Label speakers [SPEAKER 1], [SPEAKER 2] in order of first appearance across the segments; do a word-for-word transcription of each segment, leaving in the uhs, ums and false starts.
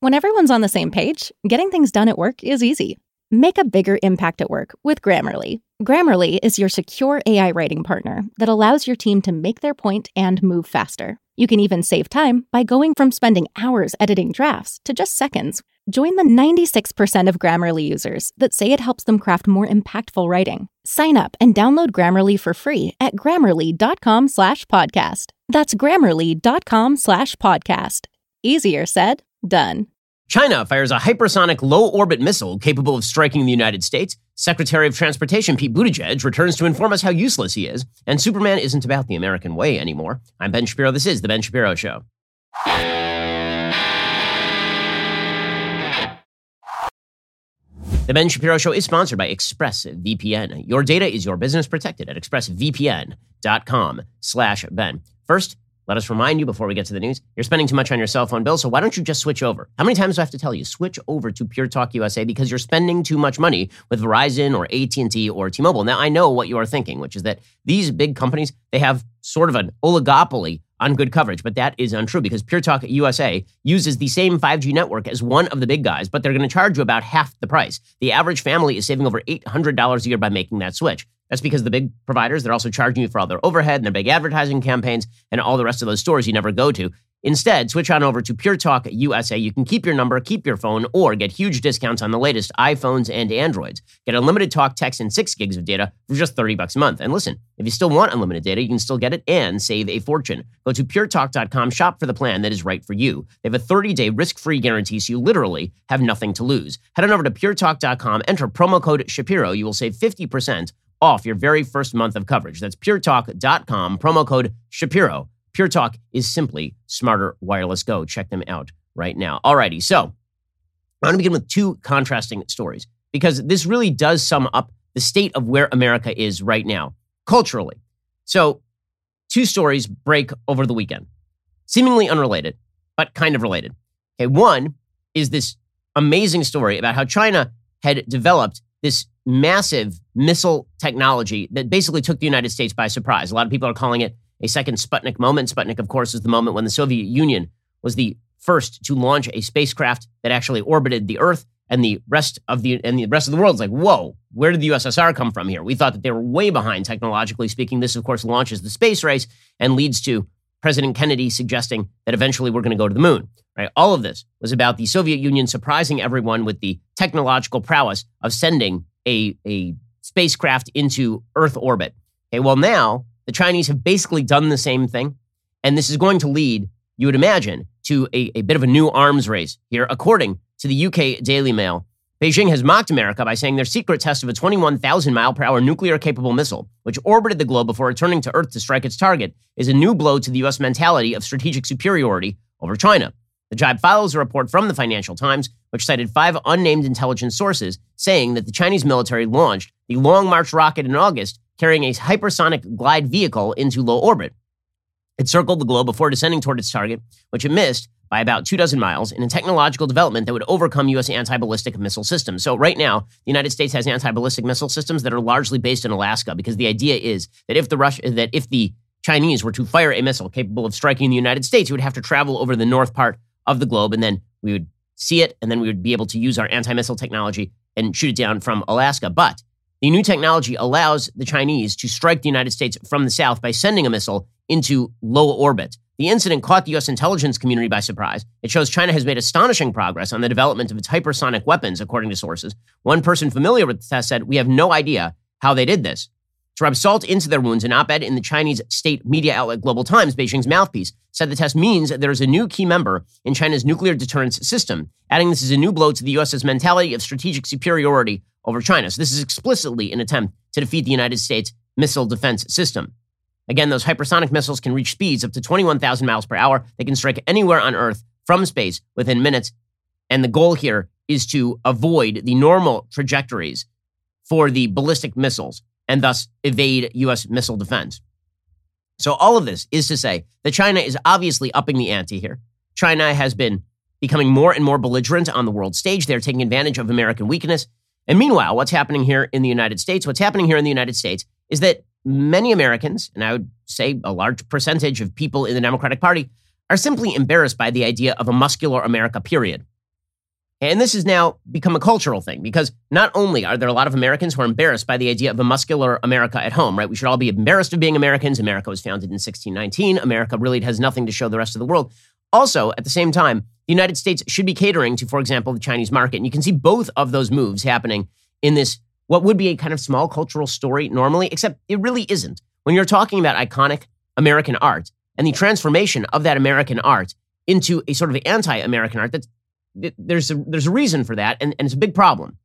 [SPEAKER 1] When everyone's on the same page, getting things done at work is easy. Make a bigger impact at work with Grammarly. Grammarly is your secure A I writing partner that allows your team to make their point and move faster. You can even save time by going from spending hours editing drafts to just seconds. Join the ninety-six percent of Grammarly users that say it helps them craft more impactful writing. Sign up and download Grammarly for free at grammarly.com slash podcast. That's grammarly.com slash podcast. Easier said, done.
[SPEAKER 2] China fires a hypersonic low-orbit missile capable of striking the United States. Secretary of Transportation Pete Buttigieg returns to inform us how useless he is. And Superman isn't about the American way anymore. I'm Ben Shapiro. This is The Ben Shapiro Show. The Ben Shapiro Show is sponsored by ExpressVPN. Your data is your business, protected at expressvpn.com slash Ben. First, let us remind you before we get to the news, you're spending too much on your cell phone bill, so why don't you just switch over? How many times do I have to tell you? Switch over to Pure Talk U S A because you're spending too much money with Verizon or A T and T or T-Mobile. Now, I know what you are thinking, which is that these big companies, they have sort of an oligopoly on good coverage, but that is untrue because Pure Talk U S A uses the same five G network as one of the big guys, but they're going to charge you about half the price. The average family is saving over eight hundred dollars a year by making that switch. That's because the big providers, they're also charging you for all their overhead and their big advertising campaigns and all the rest of those stores you never go to. Instead, switch on over to Pure Talk U S A. You can keep your number, keep your phone, or get huge discounts on the latest iPhones and Androids. Get unlimited talk, text, and six gigs of data for just thirty bucks a month. And listen, if you still want unlimited data, you can still get it and save a fortune. Go to pure talk dot com, shop for the plan that is right for you. They have a thirty-day risk-free guarantee, so you literally have nothing to lose. Head on over to pure talk dot com, enter promo code Shapiro. You will save fifty percent off your very first month of coverage. That's pure talk dot com, promo code Shapiro. Pure Talk is simply smarter wireless. Go check them out right now. Alrighty, so I'm going to begin with two contrasting stories because this really does sum up the state of where America is right now, culturally. So two stories break over the weekend, seemingly unrelated, but kind of related. Okay, one is this amazing story about how China had developed this massive missile technology that basically took the United States by surprise. A lot of people are calling it a second Sputnik moment. Sputnik, of course, is the moment when the Soviet Union was the first to launch a spacecraft that actually orbited the Earth, and the rest of the and the rest of the world is like, whoa, where did the U S S R come from here? We thought that they were way behind technologically speaking. This, of course, launches the space race and leads to President Kennedy suggesting that eventually we're going to go to the moon. Right? All of this was about the Soviet Union surprising everyone with the technological prowess of sending a, a spacecraft into Earth orbit. Okay, well, now the Chinese have basically done the same thing, and this is going to lead, you would imagine, to a, a bit of a new arms race here. According to the U K Daily Mail, Beijing has mocked America by saying their secret test of a twenty-one thousand mile per hour nuclear-capable missile, which orbited the globe before returning to Earth to strike its target, is a new blow to the U S mentality of strategic superiority over China. The jibe follows a report from the Financial Times, which cited five unnamed intelligence sources saying that the Chinese military launched the Long March rocket in August, carrying a hypersonic glide vehicle into low orbit. It circled the globe before descending toward its target, which it missed by about two dozen miles in a technological development that would overcome U S anti-ballistic missile systems. So right now, the United States has anti-ballistic missile systems that are largely based in Alaska, because the idea is that if the Rush- that if the Chinese were to fire a missile capable of striking the United States, it would have to travel over the north part of the globe, and then we would see it, and then we would be able to use our anti-missile technology and shoot it down from Alaska. But the new technology allows the Chinese to strike the United States from the south by sending a missile into low orbit. The incident caught the U S intelligence community by surprise. It shows China has made astonishing progress on the development of its hypersonic weapons, according to sources. One person familiar with the test said, "We have no idea how they did this." To rub salt into their wounds, an op-ed in the Chinese state media outlet Global Times, Beijing's mouthpiece, said the test means there is a new key member in China's nuclear deterrence system, adding this is a new blow to the U S's mentality of strategic superiority over China. So this is explicitly an attempt to defeat the United States missile defense system. Again, those hypersonic missiles can reach speeds up to twenty-one thousand miles per hour. They can strike anywhere on Earth from space within minutes. And the goal here is to avoid the normal trajectories for the ballistic missiles and thus evade U S missile defense. So all of this is to say that China is obviously upping the ante here. China has been becoming more and more belligerent on the world stage. They're taking advantage of American weakness. And meanwhile, what's happening here in the United States? What's happening here in the United States is that many Americans, and I would say a large percentage of people in the Democratic Party, are simply embarrassed by the idea of a muscular America, period. And this has now become a cultural thing because not only are there a lot of Americans who are embarrassed by the idea of a muscular America at home, right? We should all be embarrassed of being Americans. America was founded in sixteen nineteen. America really has nothing to show the rest of the world. Also, at the same time, the United States should be catering to, for example, the Chinese market. And you can see both of those moves happening in this, what would be a kind of small cultural story normally, except it really isn't. When you're talking about iconic American art and the transformation of that American art into a sort of anti-American art, that's There's a, there's a reason for that, and, and it's a big problem.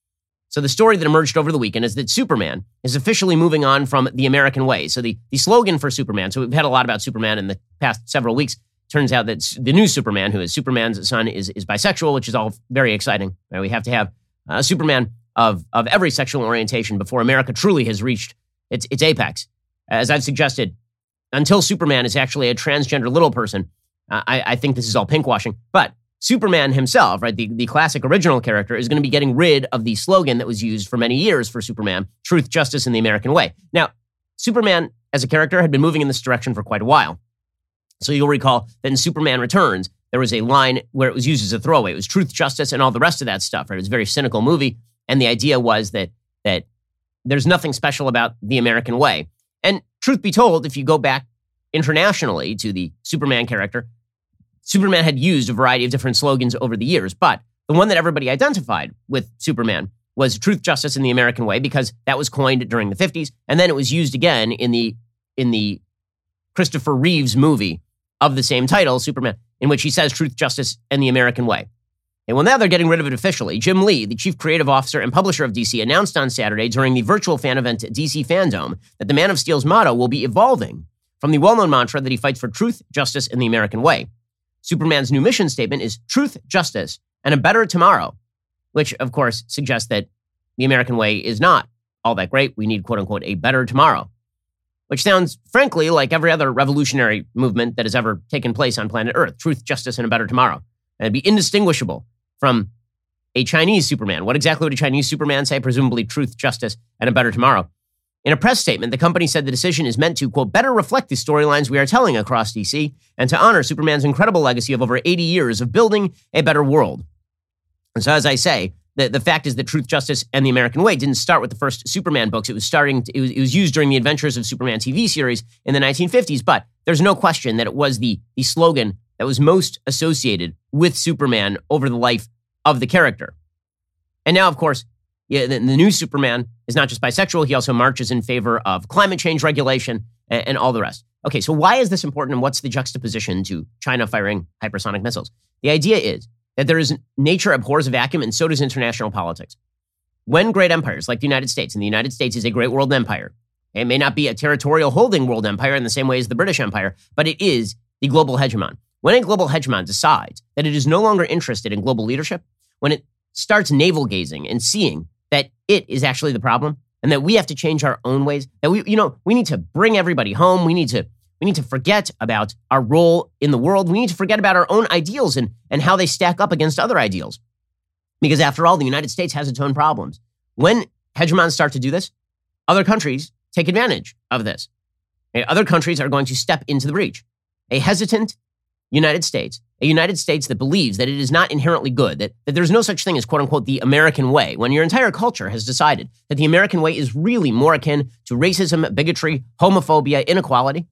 [SPEAKER 2] So the story that emerged over the weekend is that Superman is officially moving on from the American way. So the, the slogan for Superman, so we've had a lot about Superman in the past several weeks. Turns out that the new Superman, who is Superman's son, is, is bisexual, which is all very exciting. Right? We have to have a Superman of, of every sexual orientation before America truly has reached its, its apex. As I've suggested, until Superman is actually a transgender little person, uh, I, I think this is all pinkwashing. But Superman himself, right, the, the classic original character, is going to be getting rid of the slogan that was used for many years for Superman, truth, justice, and the American way. Now, Superman as a character had been moving in this direction for quite a while. So you'll recall that in Superman Returns, there was a line where it was used as a throwaway. It was truth, justice, and all the rest of that stuff, right? It was a very cynical movie, and the idea was that that there's nothing special about the American way. And truth be told, if you go back internationally to the Superman character, Superman had used a variety of different slogans over the years, but the one that everybody identified with Superman was truth, justice, and the American way, because that was coined during the fifties, and then it was used again in the in the Christopher Reeves movie of the same title, Superman, in which he says truth, justice, and the American way. And well, now they're getting rid of it officially. Jim Lee, the chief creative officer and publisher of D C, announced on Saturday during the virtual fan event at D C Fandom that the Man of Steel's motto will be evolving from the well-known mantra that he fights for truth, justice, and the American way. Superman's new mission statement is truth, justice, and a better tomorrow, which, of course, suggests that the American way is not all that great. We need, quote unquote, a better tomorrow, which sounds, frankly, like every other revolutionary movement that has ever taken place on planet Earth. Truth, justice, and a better tomorrow. And it'd be indistinguishable from a Chinese Superman. What exactly would a Chinese Superman say? Presumably truth, justice, and a better tomorrow. In a press statement, the company said the decision is meant to, quote, better reflect the storylines we are telling across D C and to honor Superman's incredible legacy of over eighty years of building a better world. And so, as I say, the, the fact is that truth, justice, and the American way didn't start with the first Superman books. It was starting. To, it, was, it was used during the Adventures of Superman T V series in the nineteen fifties. But there's no question that it was the, the slogan that was most associated with Superman over the life of the character. And now, of course, yeah, the, the new Superman is not just bisexual. He also marches in favor of climate change regulation and, and all the rest. Okay, so why is this important, and what's the juxtaposition to China firing hypersonic missiles? The idea is that there is nature abhors a vacuum, and so does international politics. When great empires like the United States, and the United States is a great world empire, it may not be a territorial holding world empire in the same way as the British Empire, but it is the global hegemon. When a global hegemon decides that it is no longer interested in global leadership, when it starts navel gazing and seeing that it is actually the problem, and that we have to change our own ways, that we, you know, we need to bring everybody home. We need to, we need to forget about our role in the world. We need to forget about our own ideals and, and how they stack up against other ideals. Because after all, the United States has its own problems. When hegemons start to do this, other countries take advantage of this. Okay? Other countries are going to step into the breach. A hesitant United States, a United States that believes that it is not inherently good, that, that there's no such thing as, quote unquote, the American way, when your entire culture has decided that the American way is really more akin to racism, bigotry, homophobia, inequality.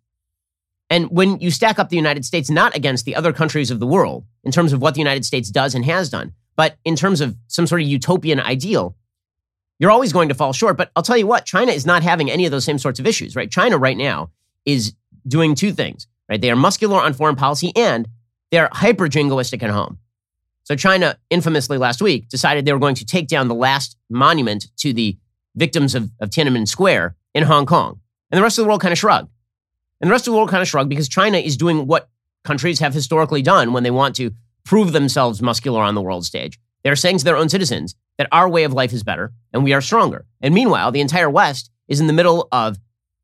[SPEAKER 2] And when you stack up the United States not against the other countries of the world in terms of what the United States does and has done, but in terms of some sort of utopian ideal, you're always going to fall short. But I'll tell you what, China is not having any of those same sorts of issues, right? China right now is doing two things. Right? They are muscular on foreign policy, and they're hyper-jingoistic at home. So China, infamously last week, decided they were going to take down the last monument to the victims of, of Tiananmen Square in Hong Kong. And the rest of the world kind of shrugged. And the rest of the world kind of shrugged because China is doing what countries have historically done when they want to prove themselves muscular on the world stage. They're saying to their own citizens that our way of life is better and we are stronger. And meanwhile, the entire West is in the middle of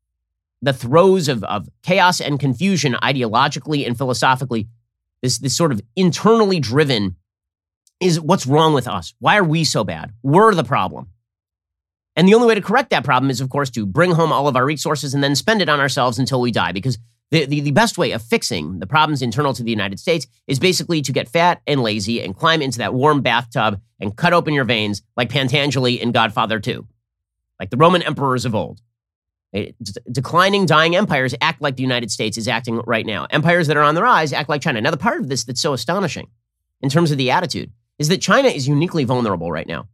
[SPEAKER 2] the throes of, of chaos and confusion ideologically and philosophically. This, this sort of internally driven is what's wrong with us? Why are we so bad? We're the problem. And the only way to correct that problem is, of course, to bring home all of our resources and then spend it on ourselves until we die. Because The, the, the best way of fixing the problems internal to the United States is basically to get fat and lazy and climb into that warm bathtub and cut open your veins like Pantangeli in Godfather two, like the Roman emperors of old. D- declining, dying empires act like the United States is acting right now. Empires that are on the rise act like China. Now, the part of this that's so astonishing in terms of the attitude is that China is uniquely vulnerable right now.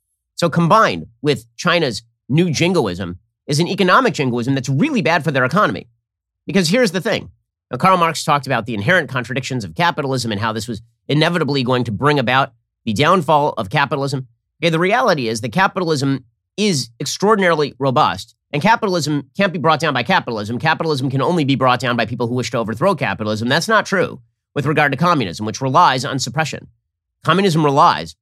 [SPEAKER 2] So combined with China's new jingoism is an economic jingoism that's really bad for their economy. Because here's the thing. Now, Karl Marx talked about the inherent contradictions of capitalism and how this was inevitably going to bring about the downfall of capitalism. Okay, the reality is that capitalism is extraordinarily robust, and capitalism can't be brought down by capitalism. Capitalism can only be brought down by people who wish to overthrow capitalism. That's not true with regard to communism, which relies on suppression. Communism relies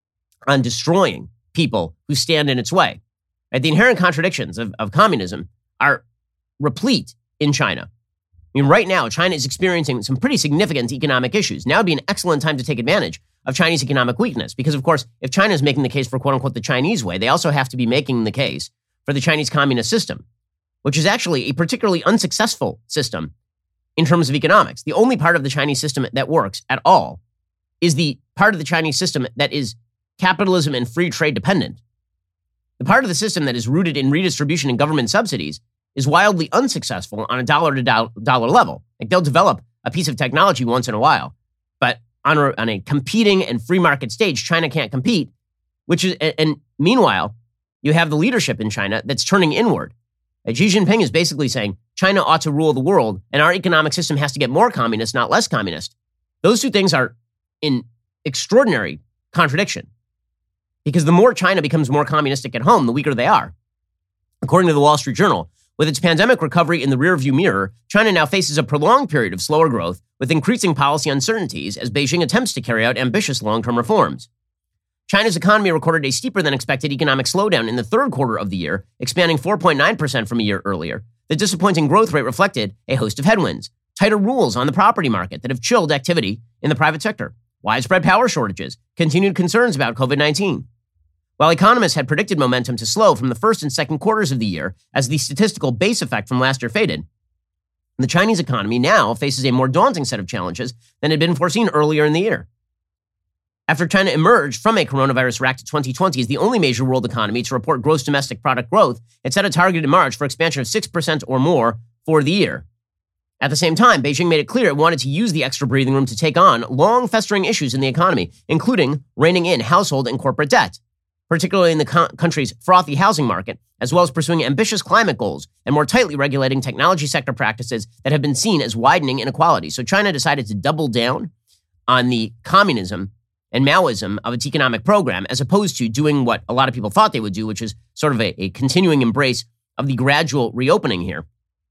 [SPEAKER 2] on destroying people who stand in its way. Right? The inherent contradictions of, of communism are replete in China. I mean, right now, China is experiencing some pretty significant economic issues. Now would be an excellent time to take advantage of Chinese economic weakness. Because, of course, if China is making the case for, quote unquote, the Chinese way, they also have to be making the case for the Chinese communist system, which is actually a particularly unsuccessful system in terms of economics. The only part of the Chinese system that works at all is the part of the Chinese system that is capitalism and free trade dependent. The part of the system that is rooted in redistribution and government subsidies is wildly unsuccessful on a dollar-to-dollar level. Like, they'll develop a piece of technology once in a while, but on a, on a competing and free market stage, China can't compete, which is, and meanwhile, you have the leadership in China that's turning inward. Like, Xi Jinping is basically saying China ought to rule the world, and our economic system has to get more communist, not less communist. Those two things are in extraordinary contradiction, because the more China becomes more communistic at home, the weaker they are. According to the Wall Street Journal, with its pandemic recovery in the rearview mirror, China now faces a prolonged period of slower growth with increasing policy uncertainties as Beijing attempts to carry out ambitious long-term reforms. China's economy recorded a steeper than expected economic slowdown in the third quarter of the year, expanding four point nine percent from a year earlier. The disappointing growth rate reflected a host of headwinds, tighter rules on the property market that have chilled activity in the private sector, widespread power shortages, continued concerns about COVID nineteen. While economists had predicted momentum to slow from the first and second quarters of the year as the statistical base effect from last year faded, the Chinese economy now faces a more daunting set of challenges than had been foreseen earlier in the year. After China emerged from a coronavirus racked twenty twenty as the only major world economy to report gross domestic product growth, it set a target in March for expansion of six percent or more for the year. At the same time, Beijing made it clear it wanted to use the extra breathing room to take on long festering issues in the economy, including reining in household and corporate debt, particularly in the co- country's frothy housing market, as well as pursuing ambitious climate goals and more tightly regulating technology sector practices that have been seen as widening inequality. So China decided to double down on the communism and Maoism of its economic program, as opposed to doing what a lot of people thought they would do, which is sort of a, a continuing embrace of the gradual reopening here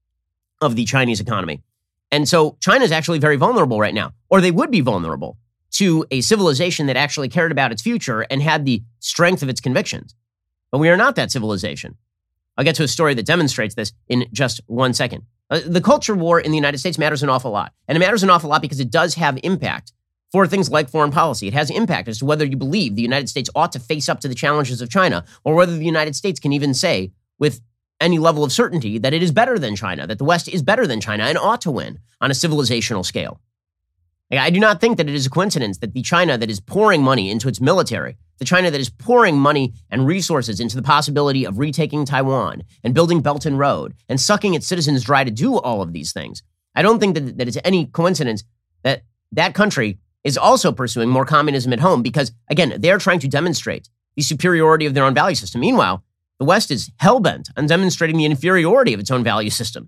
[SPEAKER 2] of the Chinese economy. And so China is actually very vulnerable right now, or they would be vulnerable to a civilization that actually cared about its future and had the strength of its convictions. But we are not that civilization. I'll get to a story that demonstrates this in just one second. Uh, the culture war in the United States matters an awful lot. And it matters an awful lot because it does have impact for things like foreign policy. It has impact as to whether you believe the United States ought to face up to the challenges of China, or whether the United States can even say with any level of certainty that it is better than China, that the West is better than China and ought to win on a civilizational scale. I do not think that it is a coincidence that the China that is pouring money into its military, the China that is pouring money and resources into the possibility of retaking Taiwan and building Belt and Road and sucking its citizens dry to do all of these things, I don't think that, that it's any coincidence that that country is also pursuing more communism at home because, again, they're trying to demonstrate the superiority of their own value system. Meanwhile, the West is hell-bent on demonstrating the inferiority of its own value system,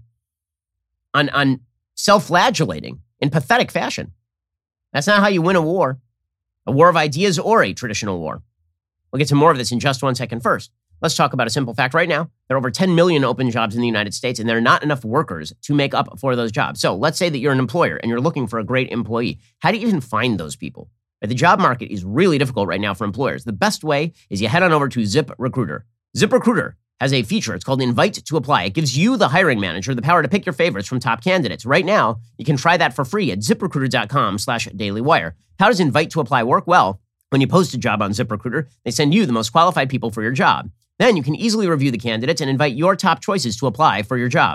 [SPEAKER 2] on, on self-flagellating in pathetic fashion. That's not how you win a war, a war of ideas or a traditional war. We'll get to more of this in just one second. First, let's talk about a simple fact right now. There are over ten million open jobs in the United States, and there are not enough workers to make up for those jobs. So let's say that you're an employer and you're looking for a great employee. How do you even find those people? The job market is really difficult right now for employers. The best way is you head on over to ZipRecruiter. ZipRecruiter has a feature. It's called Invite to Apply. It gives you, the hiring manager, the power to pick your favorites from top candidates. Right now, you can try that for free at ZipRecruiter.com slash dailywire. How does Invite to Apply work? Well, when you post a job on ZipRecruiter, they send you the most qualified people for your job. Then you can easily review the candidates and invite your top choices to apply for your job.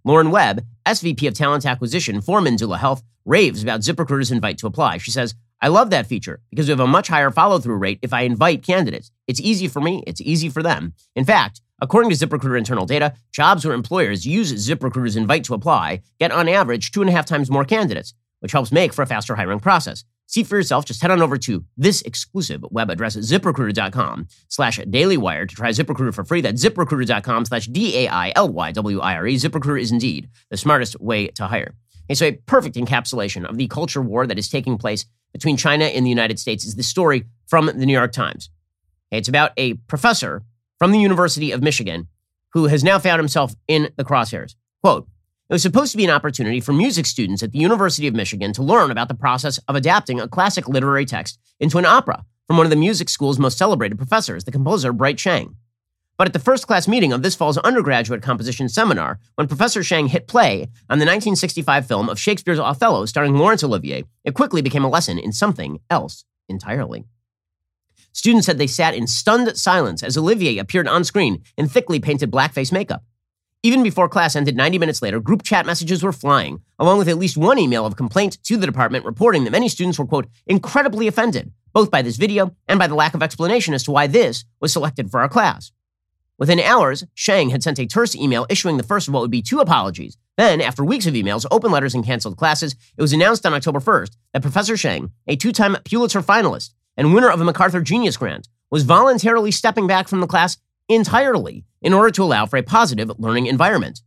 [SPEAKER 2] Lauren Webb, S V P of Talent Acquisition for Manzula Health, raves about ZipRecruiter's invite to apply. She says, I love that feature because we have a much higher follow-through rate if I invite candidates. It's easy for me. It's easy for them. In fact, according to ZipRecruiter internal data, jobs where employers use ZipRecruiter's invite to apply get on average two and a half times more candidates, which helps make for a faster hiring process. See for yourself. Just head on over to this exclusive web address, ZipRecruiter.com slash dailywire to try ZipRecruiter for free. That's ZipRecruiter.com slash D-A-I-L-Y-W-I-R-E. ZipRecruiter is indeed the smartest way to hire. Okay, so a perfect encapsulation of the culture war that is taking place between China and the United States is the story from the New York Times. Okay, it's about a professor from the University of Michigan who has now found himself in the crosshairs. Quote, it was supposed to be an opportunity for music students at the University of Michigan to learn about the process of adapting a classic literary text into an opera from one of the music school's most celebrated professors, the composer Bright Shang. But at the first class meeting of this fall's undergraduate composition seminar, when Professor Shang hit play on the nineteen sixty-five film of Shakespeare's Othello starring Laurence Olivier, it quickly became a lesson in something else entirely. Students said they sat in stunned silence as Olivier appeared on screen in thickly painted blackface makeup. Even before class ended ninety minutes later, group chat messages were flying, along with at least one email of complaint to the department reporting that many students were, quote, incredibly offended, both by this video and by the lack of explanation as to why this was selected for our class. Within hours, Shang had sent a terse email issuing the first of what would be two apologies. Then, after weeks of emails, open letters, and canceled classes, it was announced on October first that Professor Shang, a two-time Pulitzer finalist and winner of a MacArthur Genius Grant, was voluntarily stepping back from the class entirely in order to allow for a positive learning environment.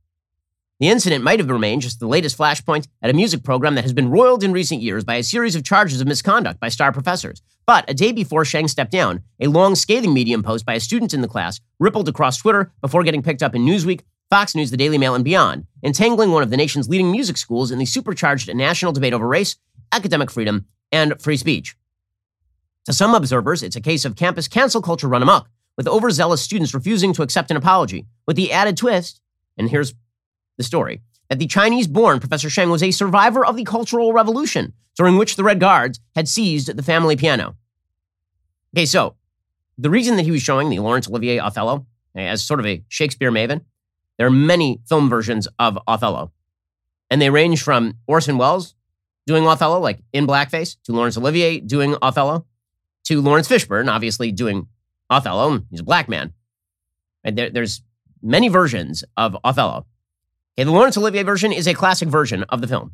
[SPEAKER 2] The incident might have remained just the latest flashpoint at a music program that has been roiled in recent years by a series of charges of misconduct by star professors. But a day before Shang stepped down, a long scathing Medium post by a student in the class rippled across Twitter before getting picked up in Newsweek, Fox News, the Daily Mail, and beyond, entangling one of the nation's leading music schools in the supercharged national debate over race, academic freedom, and free speech. To some observers, it's a case of campus cancel culture run amok, with overzealous students refusing to accept an apology, with the added twist, and here's the story, that the Chinese-born Professor Shang was a survivor of the Cultural Revolution, during which the Red Guards had seized the family piano. Okay, so the reason that he was showing the Laurence Olivier Othello as sort of a Shakespeare maven, there are many film versions of Othello, and they range from Orson Welles doing Othello, like in blackface, to Laurence Olivier doing Othello, to Lawrence Fishburne, obviously doing Othello. He's a black man. And there, there's many versions of Othello. Okay, the Laurence Olivier version is a classic version of the film.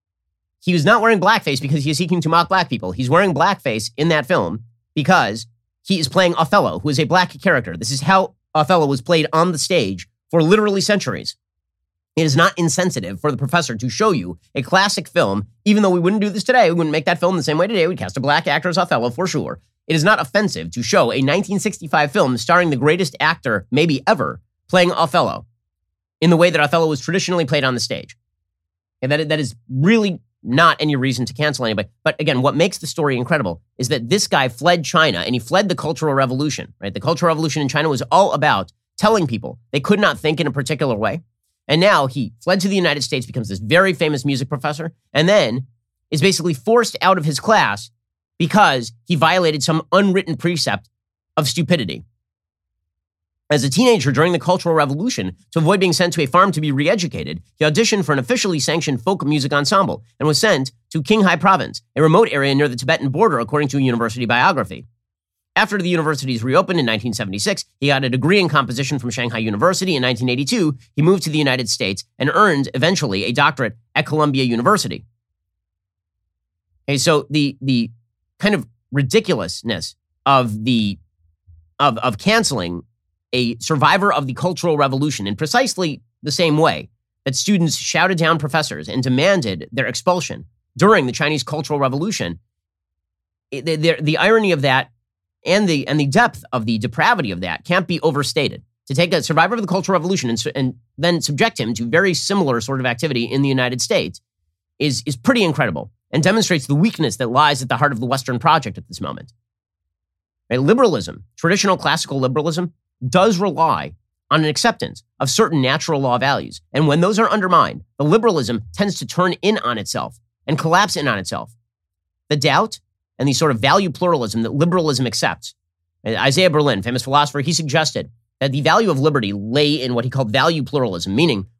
[SPEAKER 2] He was not wearing blackface because he is seeking to mock black people. He's wearing blackface in that film because he is playing Othello, who is a black character. This is how Othello was played on the stage for literally centuries. It is not insensitive for the professor to show you a classic film, even though we wouldn't do this today. We wouldn't make that film the same way today. We'd cast a black actor as Othello for sure. It is not offensive to show a nineteen sixty-five film starring the greatest actor maybe ever playing Othello in the way that Othello was traditionally played on the stage. And that, that is really not any reason to cancel anybody. But again, what makes the story incredible is that this guy fled China and he fled the Cultural Revolution, right? The Cultural Revolution in China was all about telling people they could not think in a particular way. And now he fled to the United States, becomes this very famous music professor, and then is basically forced out of his class because he violated some unwritten precept of stupidity. As a teenager during the Cultural Revolution, to avoid being sent to a farm to be re-educated, he auditioned for an officially sanctioned folk music ensemble and was sent to Qinghai Province, a remote area near the Tibetan border, according to a university biography. After the universities reopened in nineteen seventy-six, he got a degree in composition from Shanghai University. In nineteen eighty-two, he moved to the United States and earned, eventually, a doctorate at Columbia University. Okay, so the the kind of ridiculousness of the of of canceling a survivor of the Cultural Revolution in precisely the same way that students shouted down professors and demanded their expulsion during the Chinese Cultural Revolution, it, the, the irony of that and the and the depth of the depravity of that can't be overstated. To take a survivor of the Cultural Revolution and, and then subject him to very similar sort of activity in the United States is, is pretty incredible and demonstrates the weakness that lies at the heart of the Western project at this moment. Right? Liberalism, traditional classical liberalism, does rely on an acceptance of certain natural law values. And when those are undermined, the liberalism tends to turn in on itself and collapse in on itself. The doubt and the sort of value pluralism that liberalism accepts. Isaiah Berlin, famous philosopher, he suggested that the value of liberty lay in what he called value pluralism, meaning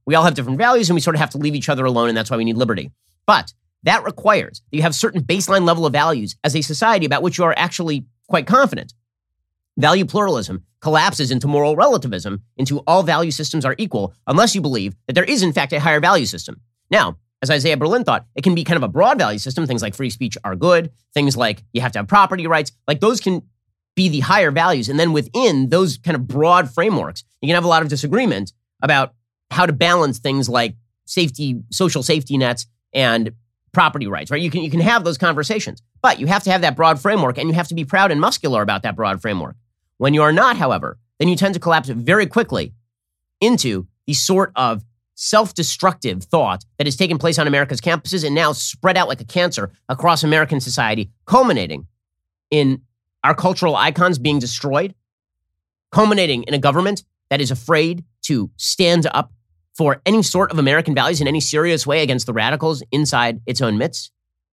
[SPEAKER 2] We all have different values and we sort of have to leave each other alone, and that's why we need liberty. But that requires that you have certain baseline level of values as a society about which you are actually quite confident. Value pluralism collapses into moral relativism, into all value systems are equal, unless you believe that there is, in fact, a higher value system. Now, as Isaiah Berlin thought, it can be kind of a broad value system. Things like free speech are good. Things like you have to have property rights. Like those can be the higher values. And then within those kind of broad frameworks, you can have a lot of disagreement about how to balance things like safety, social safety nets and property rights, right? You can, you can have those conversations, but you have to have that broad framework and you have to be proud and muscular about that broad framework. When you are not, however, then you tend to collapse very quickly into the sort of self-destructive thought that has taken place on America's campuses and now spread out like a cancer across American society, culminating in our cultural icons being destroyed, culminating in a government that is afraid to stand up for any sort of American values in any serious way against the radicals inside its own midst.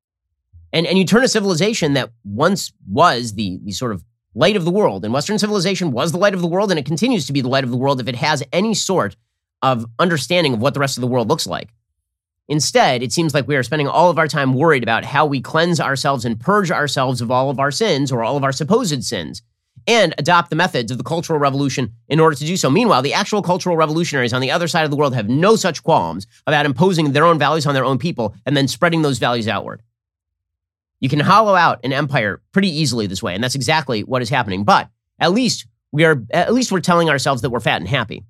[SPEAKER 2] And, and you turn a civilization that once was the, the sort of light of the world, and Western civilization was the light of the world, and it continues to be the light of the world if it has any sort of understanding of what the rest of the world looks like. Instead, it seems like we are spending all of our time worried about how we cleanse ourselves and purge ourselves of all of our sins or all of our supposed sins and adopt the methods of the Cultural Revolution in order to do so. Meanwhile, the actual cultural revolutionaries on the other side of the world have no such qualms about imposing their own values on their own people and then spreading those values outward. You can hollow out an empire pretty easily this way, and that's exactly what is happening. But at least we are, at least we're telling ourselves that we're fat and happy.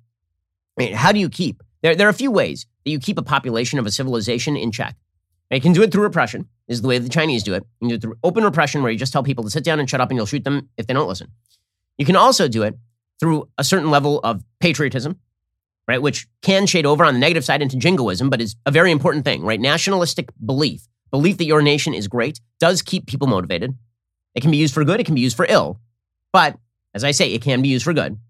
[SPEAKER 2] I mean, how do you keep? There, there are a few ways that you keep a population of a civilization in check. And you can do it through repression, is the way the Chinese do it. You can do it through open repression, where you just tell people to sit down and shut up, and you'll shoot them if they don't listen. You can also do it through a certain level of patriotism, right, which can shade over on the negative side into jingoism, but is a very important thing, right? Nationalistic belief, belief that your nation is great, does keep people motivated. It can be used for good, it can be used for ill. But, as I say, it can be used for good.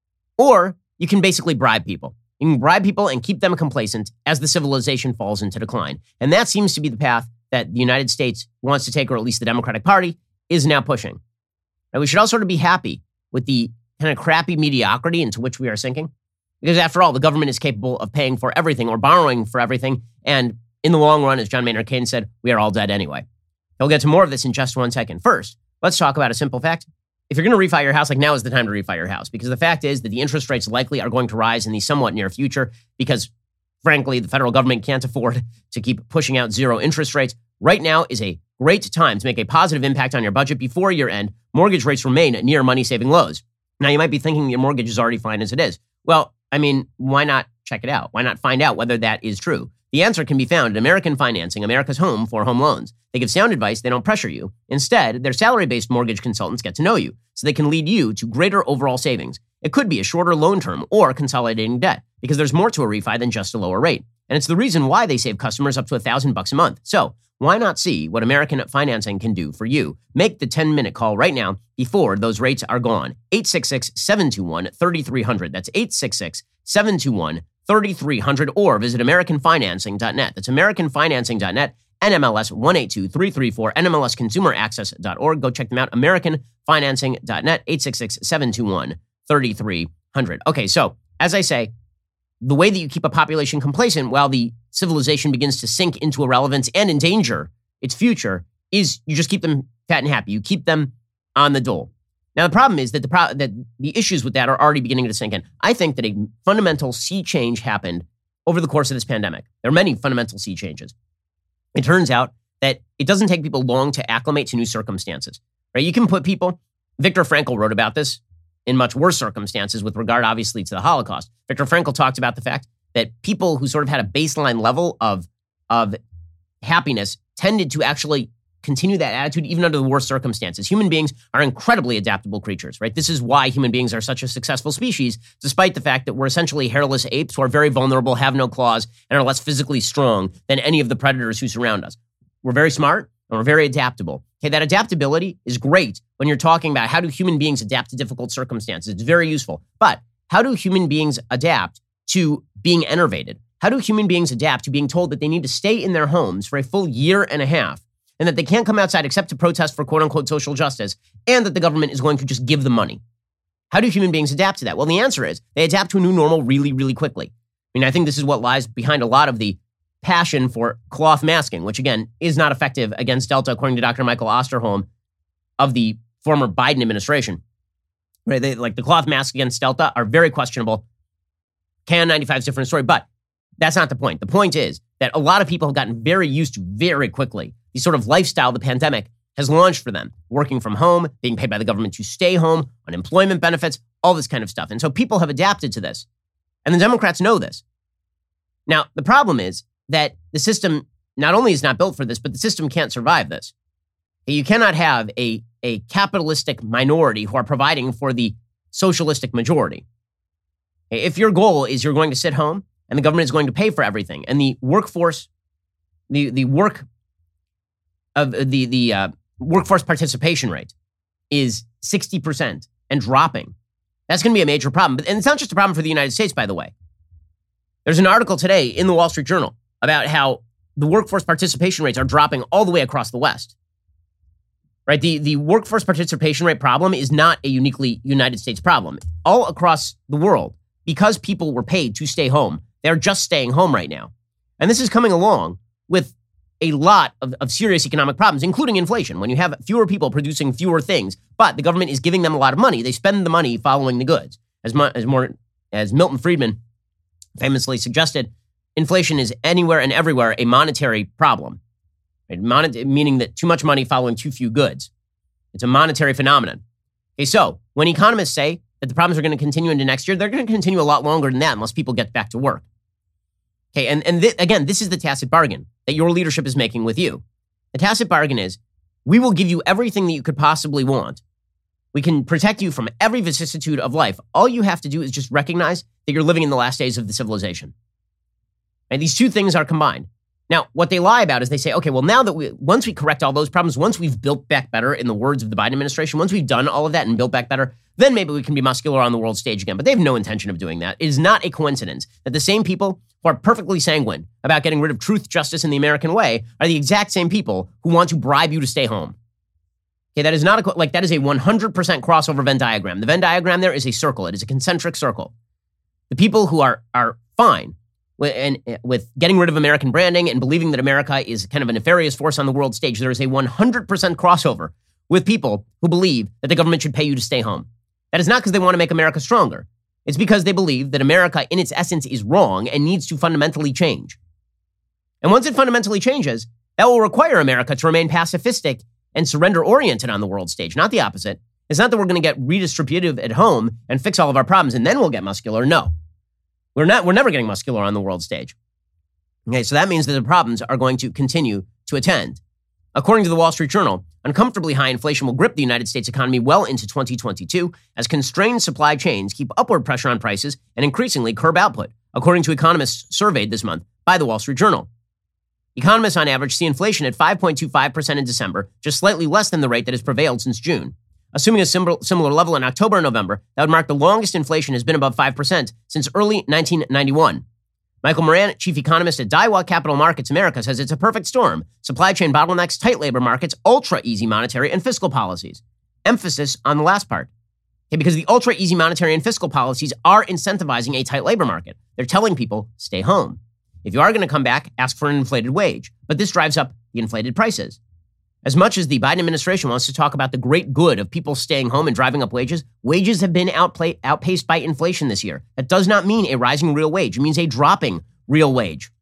[SPEAKER 2] Or you can basically bribe people. You can bribe people and keep them complacent as the civilization falls into decline. And that seems to be the path that the United States wants to take, or at least the Democratic Party is now pushing. And we should all sort of be happy with the kind of crappy mediocrity into which we are sinking. Because after all, the government is capable of paying for everything or borrowing for everything. And in the long run, as John Maynard Keynes said, we are all dead anyway. We'll get to more of this in just one second. First, let's talk about a simple fact. If you're going to refi your house, like now is the time to refi your house, because the fact is that the interest rates likely are going to rise in the somewhat near future because, frankly, the federal government can't afford to keep pushing out zero interest rates. Right now is a great time to make a positive impact on your budget before year end. Mortgage rates remain near money-saving lows. Now, you might be thinking your mortgage is already fine as it is. Well, I mean, why not check it out? Why not find out whether that is true? The answer can be found in American Financing, America's home for home loans. They give sound advice. They don't pressure you. Instead, their salary-based mortgage consultants get to know you, so they can lead you to greater overall savings. It could be a shorter loan term or consolidating debt, because there's more to a refi than just a lower rate. And it's the reason why they save customers up to a thousand bucks a month. So why not see what American Financing can do for you? Make the ten-minute call right now before those rates are gone. eight six six, seven two one, three three zero zero. That's eight six six, seven two one, three three zero zero, or visit American Financing dot net. That's American Financing dot net, N M L S one eight two three three four, N M L S consumer access dot org. Go check them out, American Financing dot net, eight six six, seven two one, three three zero zero. Okay, so as I say, the way that you keep a population complacent while the civilization begins to sink into irrelevance and endanger its future is you just keep them fat and happy. You keep them on the dole. Now, the problem is that the pro- that the issues with that are already beginning to sink in. I think that a fundamental sea change happened over the course of this pandemic. There are many fundamental sea changes. It turns out that it doesn't take people long to acclimate to new circumstances, right? You can put people, Viktor Frankl wrote about this in much worse circumstances with regard, obviously, to the Holocaust. Viktor Frankl talked about the fact that people who sort of had a baseline level of, of happiness tended to actually continue that attitude even under the worst circumstances. Human beings are incredibly adaptable creatures, right? This is why human beings are such a successful species, despite the fact that we're essentially hairless apes who are very vulnerable, have no claws, and are less physically strong than any of the predators who surround us. We're very smart and we're very adaptable. Okay, that adaptability is great when you're talking about how do human beings adapt to difficult circumstances. It's very useful. But how do human beings adapt to being enervated? How do human beings adapt to being told that they need to stay in their homes for a full year and a half and that they can't come outside except to protest for quote-unquote social justice, and that the government is going to just give them money? How do human beings adapt to that? Well, the answer is they adapt to a new normal really, really quickly. mean, I think this is what lies behind a lot of the passion for cloth masking, which, again, is not effective against Delta, according to Doctor Michael Osterholm of the former Biden administration. Right? They, like the cloth masks against Delta are very questionable. K N ninety-five is a different story, but that's not the point. The point is that a lot of people have gotten very used to very quickly the sort of lifestyle the pandemic has launched for them. Working from home, being paid by the government to stay home, unemployment benefits, all this kind of stuff. And so people have adapted to this. And the Democrats know this. Now, the problem is that the system not only is not built for this, but the system can't survive this. You cannot have a, a capitalistic minority who are providing for the socialistic majority. If your goal is you're going to sit home and the government is going to pay for everything, and the workforce, the, the work of the, the uh, workforce participation rate is sixty percent and dropping, that's going to be a major problem. And it's not just a problem for the United States, by the way. There's an article today in the Wall Street Journal about how the workforce participation rates are dropping all the way across the West. Right? The, the workforce participation rate problem is not a uniquely United States problem. All across the world, because people were paid to stay home, they're just staying home right now. And this is coming along with a lot of, of serious economic problems, including inflation. When you have fewer people producing fewer things, but the government is giving them a lot of money, they spend the money following the goods. As, mu- as, more, as Milton Friedman famously suggested, inflation is anywhere and everywhere a monetary problem. Right? Mon- meaning that too much money following too few goods. It's a monetary phenomenon. Okay, so when economists say that the problems are going to continue into next year, they're going to continue a lot longer than that unless people get back to work. Okay, and, and th- again, this is the tacit bargain that your leadership is making with you. The tacit bargain is, we will give you everything that you could possibly want. We can protect you from every vicissitude of life. All you have to do is just recognize that you're living in the last days of the civilization. And these two things are combined. Now, what they lie about is they say, okay, well, now that we, once we correct all those problems, once we've built back better, in the words of the Biden administration, once we've done all of that and built back better, then maybe we can be muscular on the world stage again. But they have no intention of doing that. It is not a coincidence that the same people who are perfectly sanguine about getting rid of truth, justice, and the American way are the exact same people who want to bribe you to stay home. Okay, that is not a, like, that is a one hundred percent crossover Venn diagram. The Venn diagram there is a circle. It is a concentric circle. The people who are, are fine with, and, with getting rid of American branding and believing that America is kind of a nefarious force on the world stage, there is a one hundred percent crossover with people who believe that the government should pay you to stay home. That is not because they want to make America stronger. It's because they believe that America in its essence is wrong and needs to fundamentally change. And once it fundamentally changes, that will require America to remain pacifistic and surrender-oriented on the world stage, not the opposite. It's not that we're going to get redistributive at home and fix all of our problems and then we'll get muscular. No. We're not. We're never getting muscular on the world stage. Okay, so that means that the problems are going to continue to attend. According to the Wall Street Journal, uncomfortably high inflation will grip the United States economy well into twenty twenty-two as constrained supply chains keep upward pressure on prices and increasingly curb output, according to economists surveyed this month by the Wall Street Journal. Economists on average see inflation at five point two five percent in December, just slightly less than the rate that has prevailed since June. Assuming a similar level in October and November, that would mark the longest inflation has been above five percent since early nineteen ninety-one. Michael Moran, chief economist at Daiwa Capital Markets America, says it's a perfect storm. Supply chain bottlenecks, tight labor markets, ultra-easy monetary and fiscal policies. Emphasis on the last part. Okay, because the ultra-easy monetary and fiscal policies are incentivizing a tight labor market. They're telling people, stay home. If you are going to come back, ask for an inflated wage. But this drives up the inflated prices. As much as the Biden administration wants to talk about the great good of people staying home and driving up wages, wages have been outplay, outpaced by inflation this year. That does not mean a rising real wage. It means a dropping real wage.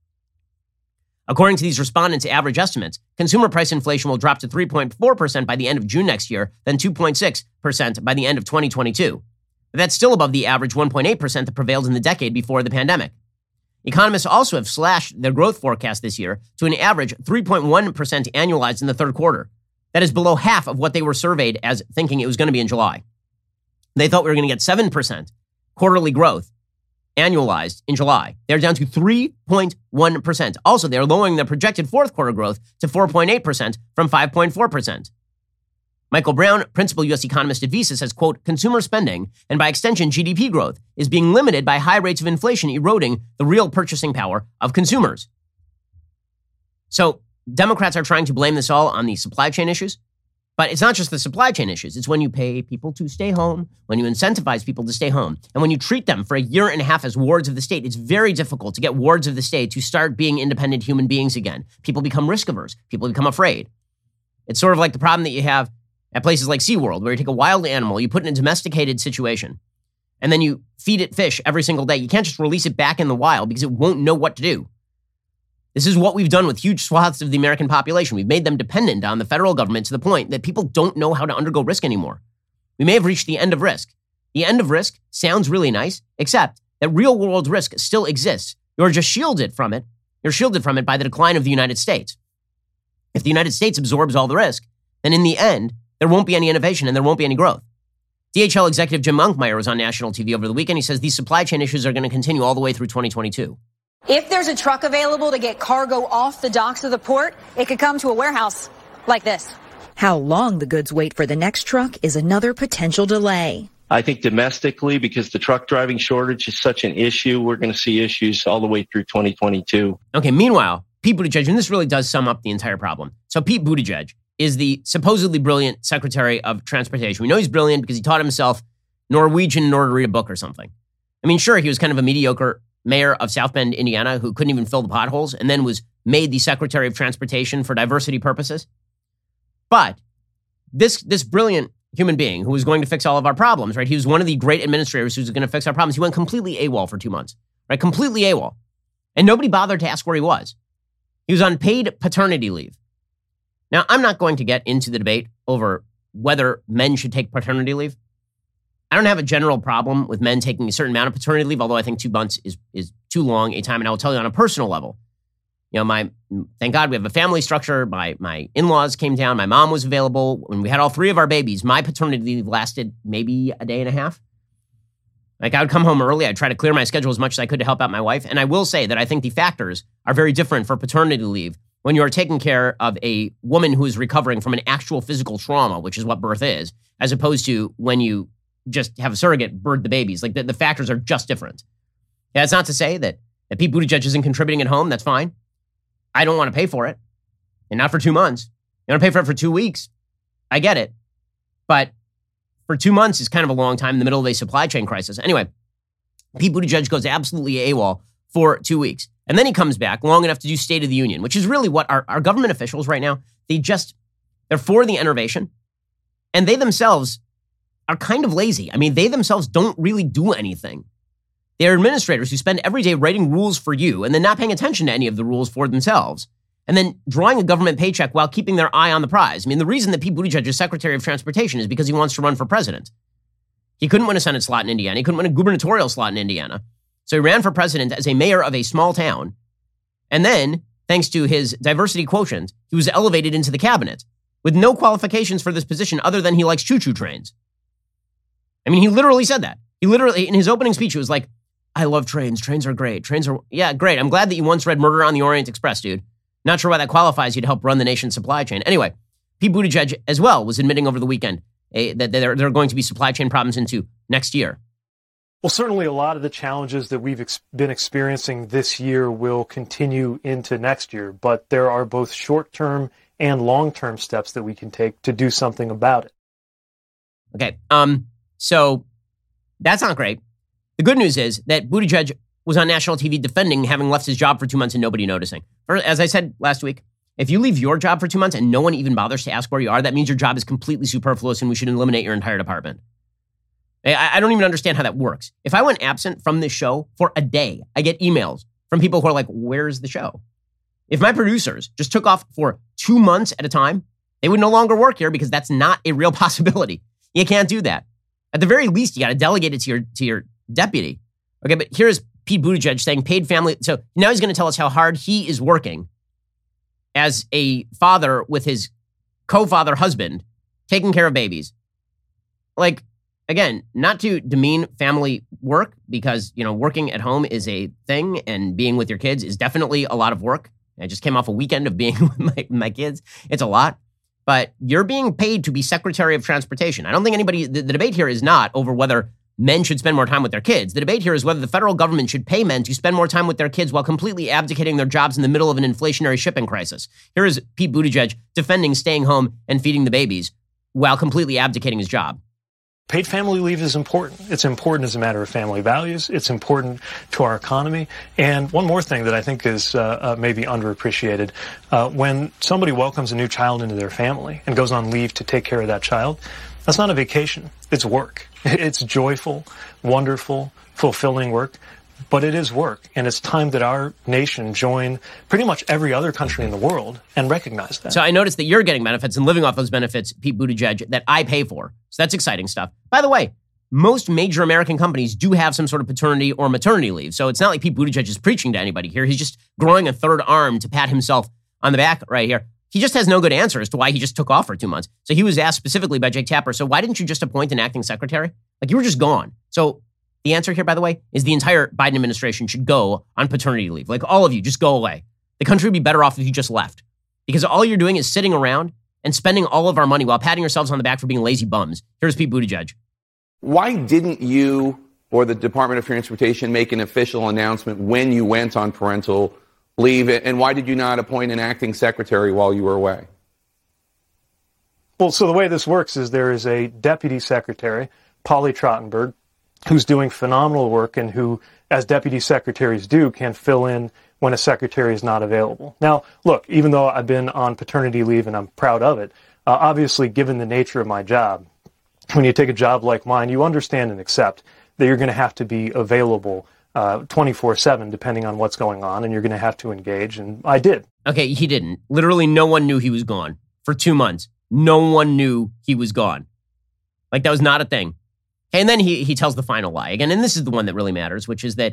[SPEAKER 2] According to these respondents' average estimates, consumer price inflation will drop to three point four percent by the end of June next year, then two point six percent by the end of twenty twenty-two. But that's still above the average one point eight percent that prevailed in the decade before the pandemic. Economists also have slashed their growth forecast this year to an average three point one percent annualized in the third quarter. That is below half of what they were surveyed as thinking it was going to be in July. They thought we were going to get seven percent quarterly growth annualized in July. They're down to three point one percent. Also, they're lowering their projected fourth quarter growth to four point eight percent from five point four percent. Michael Brown, principal U S economist at Visa, says, quote, consumer spending, and by extension G D P growth, is being limited by high rates of inflation eroding the real purchasing power of consumers. So Democrats are trying to blame this all on the supply chain issues. But it's not just the supply chain issues. It's when you pay people to stay home, when you incentivize people to stay home, and when you treat them for a year and a half as wards of the state. It's very difficult to get wards of the state to start being independent human beings again. People become risk averse. People become afraid. It's sort of like the problem that you have at places like SeaWorld, where you take a wild animal, you put it in a domesticated situation, and then you feed it fish every single day. You can't just release it back in the wild because it won't know what to do. This is what we've done with huge swaths of the American population. We've made them dependent on the federal government to the point that people don't know how to undergo risk anymore. We may have reached the end of risk. The end of risk sounds really nice, except that real world risk still exists. You're just shielded from it. You're shielded from it by the decline of the United States. If the United States absorbs all the risk, then in the end, there won't be any innovation and there won't be any growth. D H L executive Jim Monkmeyer was on national T V over the weekend. He says these supply chain issues are going to continue all the way through twenty twenty-two.
[SPEAKER 3] If there's a truck available to get cargo off the docks of the port, it could come to a warehouse like this.
[SPEAKER 4] How long the goods wait for the next truck is another potential delay.
[SPEAKER 5] I think domestically, because the truck driving shortage is such an issue, we're going to see issues all the way through twenty twenty-two.
[SPEAKER 2] Okay, meanwhile, Pete Buttigieg, and this really does sum up the entire problem. So Pete Buttigieg is the supposedly brilliant Secretary of Transportation. We know he's brilliant because he taught himself Norwegian in order to read a book or something. I mean, sure, he was kind of a mediocre mayor of South Bend, Indiana, who couldn't even fill the potholes and then was made the Secretary of Transportation for diversity purposes. But this, this brilliant human being who was going to fix all of our problems, right? He was one of the great administrators who was going to fix our problems. He went completely AWOL for two months, right? Completely AWOL. And nobody bothered to ask where he was. He was on paid paternity leave. Now, I'm not going to get into the debate over whether men should take paternity leave. I don't have a general problem with men taking a certain amount of paternity leave, although I think two months is, is too long a time. And I will tell you on a personal level, you know, my, thank God we have a family structure. My, my in-laws came down. My mom was available. When we had all three of our babies, my paternity leave lasted maybe a day and a half. Like I would come home early. I'd try to clear my schedule as much as I could to help out my wife. And I will say that I think the factors are very different for paternity leave when you are taking care of a woman who is recovering from an actual physical trauma, which is what birth is, as opposed to when you just have a surrogate birth the babies. Like the, the factors are just different. Yeah, that's not to say that, that Pete Buttigieg isn't contributing at home. That's fine. I don't want to pay for it. And not for two months. You want to pay for it for two weeks. I get it. But for two months is kind of a long time in the middle of a supply chain crisis. Anyway, Pete Buttigieg goes absolutely AWOL for two weeks. And then he comes back long enough to do State of the Union, which is really what our, our government officials right now, they just, they're for the innovation. And they themselves are kind of lazy. I mean, they themselves don't really do anything. They're administrators who spend every day writing rules for you and then not paying attention to any of the rules for themselves. And then drawing a government paycheck while keeping their eye on the prize. I mean, the reason that Pete Buttigieg is Secretary of Transportation is because he wants to run for president. He couldn't win a Senate slot in Indiana. He couldn't win a gubernatorial slot in Indiana. So he ran for president as a mayor of a small town. And then, thanks to his diversity quotient, he was elevated into the cabinet with no qualifications for this position other than he likes choo-choo trains. I mean, he literally said that. He literally, in his opening speech, he was like, I love trains. Trains are great. Trains are, yeah, great. I'm glad that you once read Murder on the Orient Express, dude. Not sure why that qualifies you to help run the nation's supply chain. Anyway, Pete Buttigieg as well was admitting over the weekend eh, that there, there are going to be supply chain problems into next year.
[SPEAKER 6] Well, certainly a lot of the challenges that we've ex- been experiencing this year will continue into next year, but there are both short-term and long-term steps that we can take to do something about it.
[SPEAKER 2] Okay, um, so that's not great. The good news is that Buttigieg was on national T V defending having left his job for two months and nobody noticing. As I said last week, if you leave your job for two months and no one even bothers to ask where you are, that means your job is completely superfluous and we should eliminate your entire department. I, I don't even understand how that works. If I went absent from this show for a day, I get emails from people who are like, where's the show? If my producers just took off for two months at a time, they would no longer work here because that's not a real possibility. You can't do that. At the very least, you got to delegate it to your, to your deputy. Okay, but here's Pete Buttigieg saying paid family. So now he's going to tell us how hard he is working as a father with his co-father husband, taking care of babies. Like, again, not to demean family work because, you know, working at home is a thing and being with your kids is definitely a lot of work. I just came off a weekend of being with my, my kids. It's a lot. But you're being paid to be Secretary of Transportation. I don't think anybody, the, the debate here is not over whether men should spend more time with their kids. The debate here is whether the federal government should pay men to spend more time with their kids while completely abdicating their jobs in the middle of an inflationary shipping crisis. Here is Pete Buttigieg defending staying home and feeding the babies while completely abdicating his job.
[SPEAKER 6] Paid family leave is important. It's important as a matter of family values. It's important to our economy. And one more thing that I think is uh, uh, maybe underappreciated, uh, when somebody welcomes a new child into their family and goes on leave to take care of that child, that's not a vacation. It's work. It's joyful, wonderful, fulfilling work. But it is work, and it's time that our nation join pretty much every other country in the world and recognize that.
[SPEAKER 2] So I noticed that you're getting benefits and living off those benefits, Pete Buttigieg, that I pay for. So that's exciting stuff. By the way, most major American companies do have some sort of paternity or maternity leave. So it's not like Pete Buttigieg is preaching to anybody here. He's just growing a third arm to pat himself on the back right here. He just has no good answer as to why he just took off for two months. So he was asked specifically by Jake Tapper, so why didn't you just appoint an acting secretary? Like, you were just gone. So the answer here, by the way, is the entire Biden administration should go on paternity leave. Like, all of you, just go away. The country would be better off if you just left. Because all you're doing is sitting around and spending all of our money while patting yourselves on the back for being lazy bums. Here's Pete Buttigieg.
[SPEAKER 7] Why didn't you or the Department of Transportation make an official announcement when you went on parental leave? And why did you not appoint an acting secretary while you were away?
[SPEAKER 6] Well, so the way this works is there is a deputy secretary, Polly Trottenberg, who's doing phenomenal work and who, as deputy secretaries do, can fill in when a secretary is not available. Now, look, even though I've been on paternity leave and I'm proud of it, uh, obviously, given the nature of my job, when you take a job like mine, you understand and accept that you're going to have to be available uh, twenty-four seven, depending on what's going on, and you're going to have to engage, and I did.
[SPEAKER 2] Okay, he didn't. Literally, no one knew he was gone for two months. No one knew he was gone. Like, that was not a thing. And then he he tells the final lie again, and this is the one that really matters, which is that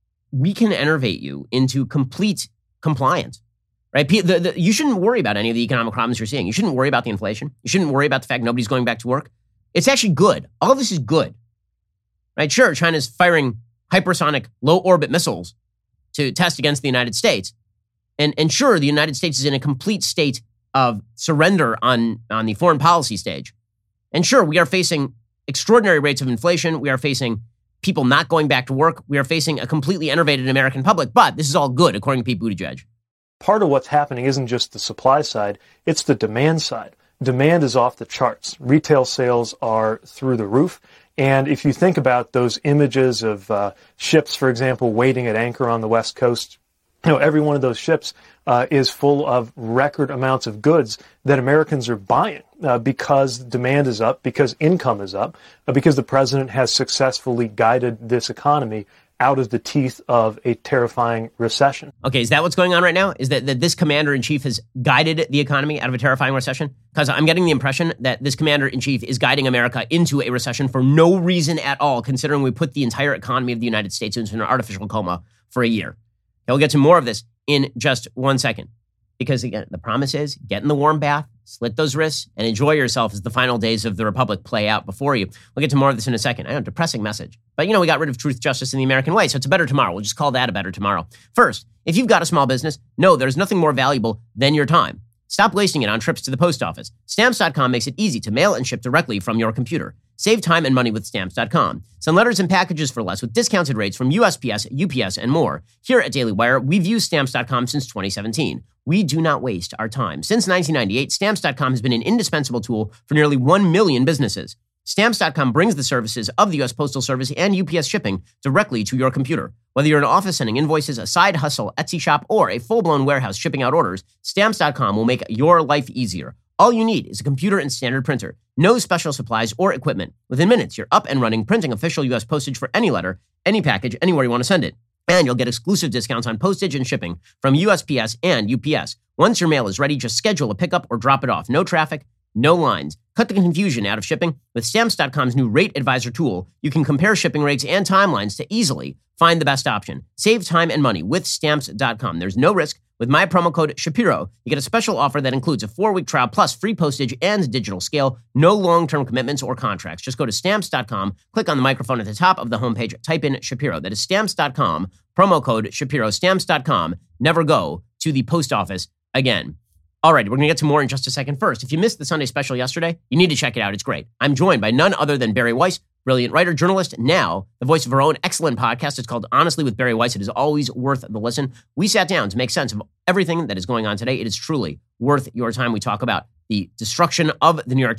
[SPEAKER 2] we can enervate you into complete compliance, right? The, the, you shouldn't worry about any of the economic problems you're seeing. You shouldn't worry about the inflation. You shouldn't worry about the fact nobody's going back to work. It's actually good. All of this is good, right? Sure, China's firing hypersonic low-orbit missiles to test against the United States. And, and sure, the United States is in a complete state of surrender on, on the foreign policy stage. And sure, we are facing extraordinary rates of inflation. We are facing people not going back to work. We are facing a completely enervated American public. But this is all good, according to Pete Buttigieg.
[SPEAKER 6] Part of what's happening isn't just the supply side, it's the demand side. Demand is off the charts. Retail sales are through the roof. And if you think about those images of uh, ships, for example, waiting at anchor on the West Coast, you know, every one of those ships uh, is full of record amounts of goods that Americans are buying uh, because demand is up, because income is up, uh, because the president has successfully guided this economy out of the teeth of a terrifying recession.
[SPEAKER 2] Okay, is that what's going on right now? Is that, that this commander-in-chief has guided the economy out of a terrifying recession? Because I'm getting the impression that this commander-in-chief is guiding America into a recession for no reason at all, considering we put the entire economy of the United States into an artificial coma for a year. We'll get to more of this in just one second. Because again, the promise is get in the warm bath, slit those wrists, and enjoy yourself as the final days of the Republic play out before you. We'll get to more of this in a second. I know, depressing message. But you know, we got rid of truth, justice, and the American way, so it's a better tomorrow. We'll just call that a better tomorrow. First, if you've got a small business, know there's nothing more valuable than your time. Stop wasting it on trips to the post office. Stamps dot com makes it easy to mail and ship directly from your computer. Save time and money with Stamps dot com. Send letters and packages for less with discounted rates from U S P S, U P S, and more. Here at Daily Wire, we've used Stamps dot com since twenty seventeen. We do not waste our time. Since nineteen ninety-eight, Stamps dot com has been an indispensable tool for nearly one million businesses. Stamps dot com brings the services of the U S Postal Service and U P S shipping directly to your computer. Whether you're an office sending invoices, a side hustle, Etsy shop, or a full-blown warehouse shipping out orders, Stamps dot com will make your life easier. All you need is a computer and standard printer. No special supplies or equipment. Within minutes, you're up and running, printing official U S postage for any letter, any package, anywhere you want to send it. And you'll get exclusive discounts on postage and shipping from U S P S and U P S. Once your mail is ready, just schedule a pickup or drop it off. No traffic, no lines. Cut the confusion out of shipping. With Stamps dot com's new Rate Advisor tool, you can compare shipping rates and timelines to easily find the best option. Save time and money with Stamps dot com. There's no risk. With my promo code Shapiro, you get a special offer that includes a four-week trial plus free postage and digital scale. No long-term commitments or contracts. Just go to Stamps dot com, click on the microphone at the top of the homepage, type in Shapiro. That is Stamps dot com, promo code Shapiro, Stamps dot com. Never go to the post office again. All right, we're going to get to more in just a second. First, if you missed the Sunday special yesterday, you need to check it out. It's great. I'm joined by none other than Bari Weiss, brilliant writer, journalist, now the voice of her own excellent podcast. It's called Honestly with Bari Weiss. It is always worth the listen. We sat down to make sense of everything that is going on today. It is truly worth your time. We talk about the destruction of the New York Times